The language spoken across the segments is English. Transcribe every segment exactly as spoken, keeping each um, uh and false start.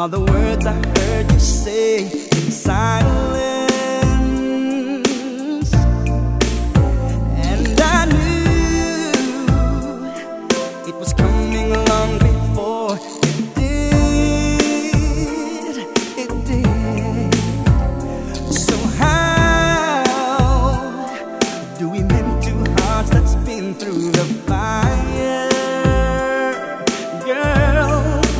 are the words I heard you say in silence. And I knew it was coming long before it did, it did. So how do we mend two hearts that's been through the fire, girl?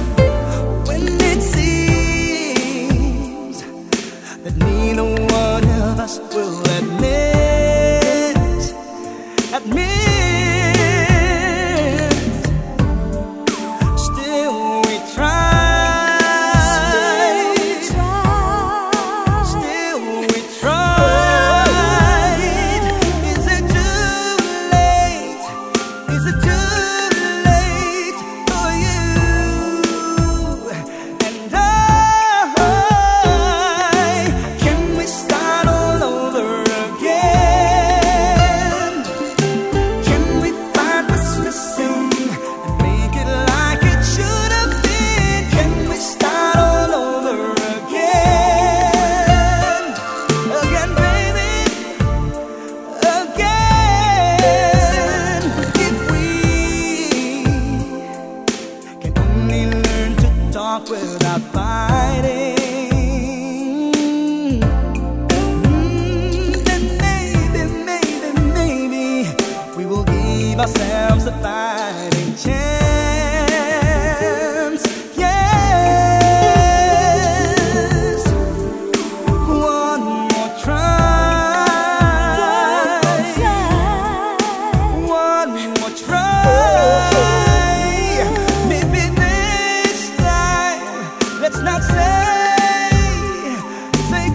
That neither one of us will admit, admit. Still we try, still we try. Is it too late? Is it too late for you and I? Without fighting, mm, then maybe, maybe, maybe we will give ourselves a fighting chance. Yes, one more try, one more try. Let's not say, say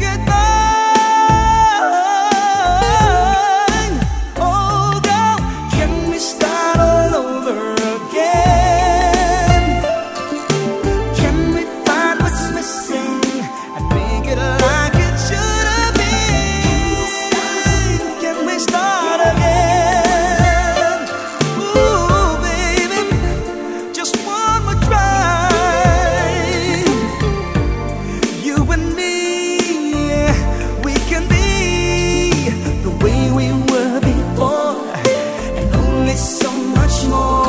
goodbye. Oh, girl, can we start all over again? Can we find what's missing and make it like it should have been? Can we start again? Ooh, baby, just one more try. We were before, and only so much more.